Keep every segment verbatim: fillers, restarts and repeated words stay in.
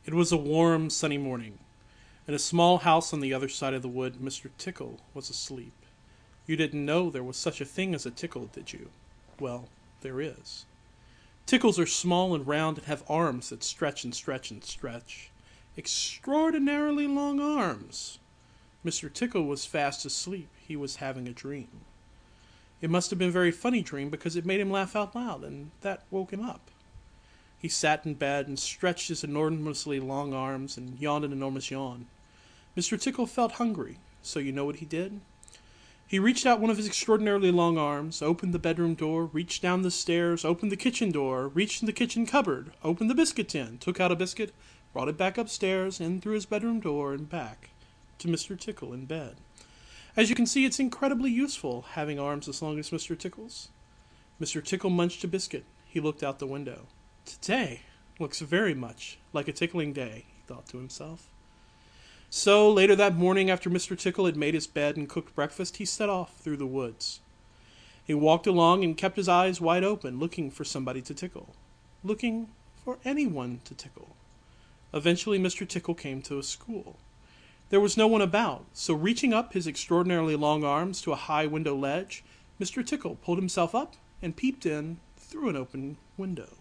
It was a warm, sunny morning. In a small house on the other side of the wood, Mister Tickle was asleep. You didn't know there was such a thing as a tickle, did you? Well, there is. Tickles are small and round and have arms that stretch and stretch and stretch. Extraordinarily long arms. Mister Tickle was fast asleep. He was having a dream. It must have been a very funny dream because it made him laugh out loud, and that woke him up. He sat in bed and stretched his enormously long arms and yawned an enormous yawn. Mister Tickle felt hungry, so you know what he did? He reached out one of his extraordinarily long arms, opened the bedroom door, reached down the stairs, opened the kitchen door, reached in the kitchen cupboard, opened the biscuit tin, took out a biscuit, brought it back upstairs, in through his bedroom door, and back to Mister Tickle in bed. As you can see, it's incredibly useful, having arms as long as Mister Tickle's. Mister Tickle munched a biscuit. He looked out the window. Today looks very much like a tickling day, he thought to himself. So, later that morning, after Mister Tickle had made his bed and cooked breakfast, he set off through the woods. He walked along and kept his eyes wide open, looking for somebody to tickle. Looking for anyone to tickle. Eventually, Mister Tickle came to a school. There was no one about, so reaching up his extraordinarily long arms to a high window ledge, Mister Tickle pulled himself up and peeped in through an open window.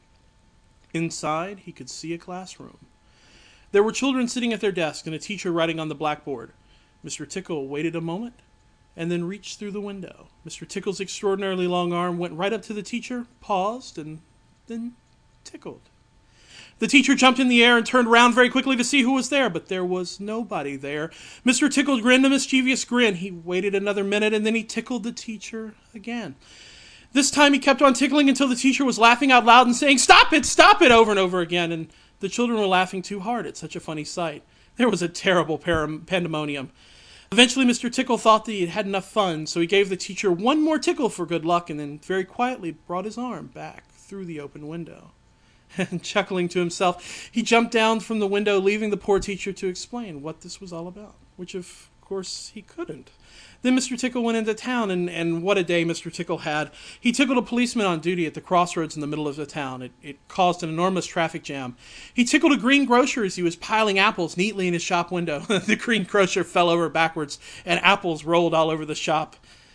Inside, he could see a classroom. There were children sitting at their desks and a teacher writing on the blackboard. Mister Tickle waited a moment and then reached through the window. Mister Tickle's extraordinarily long arm went right up to the teacher, paused, and then tickled. The teacher jumped in the air and turned around very quickly to see who was there, but there was nobody there. Mister Tickle grinned a mischievous grin. He waited another minute and then he tickled the teacher again. This time he kept on tickling until the teacher was laughing out loud and saying, "Stop it, stop it," over and over again, and the children were laughing too hard at such a funny sight. There was a terrible pandemonium. Eventually Mister Tickle thought that he had had enough fun, so he gave the teacher one more tickle for good luck and then very quietly brought his arm back through the open window. And chuckling to himself, he jumped down from the window, leaving the poor teacher to explain what this was all about, which of course he couldn't. Then Mister Tickle went into town, and, and what a day Mister Tickle had. He tickled a policeman on duty at the crossroads in the middle of the town. It, it caused an enormous traffic jam. He tickled a green grocer as he was piling apples neatly in his shop window. The green grocer fell over backwards, and apples rolled all over the shop.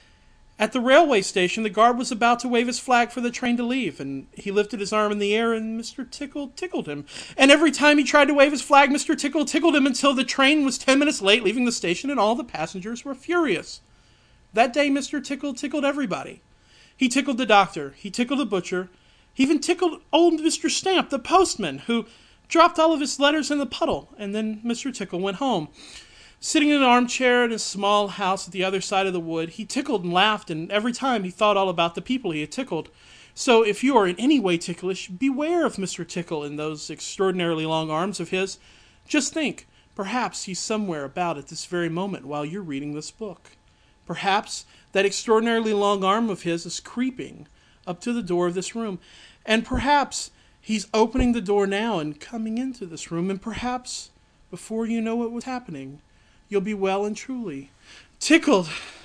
At the railway station, the guard was about to wave his flag for the train to leave, and he lifted his arm in the air, and Mister Tickle tickled him. And every time he tried to wave his flag, Mister Tickle tickled him until the train was ten minutes late, leaving the station, and all the passengers were furious. That day, Mister Tickle tickled everybody. He tickled the doctor. He tickled the butcher. He even tickled old Mister Stamp, the postman, who dropped all of his letters in the puddle, and then Mister Tickle went home. Sitting in an armchair in a small house at the other side of the wood, he tickled and laughed, and every time he thought all about the people he had tickled. So if you are in any way ticklish, beware of Mister Tickle and those extraordinarily long arms of his. Just think, perhaps he's somewhere about at this very moment while you're reading this book. Perhaps that extraordinarily long arm of his is creeping up to the door of this room, and perhaps he's opening the door now and coming into this room, and perhaps, before you know what was happening, you'll be well and truly tickled.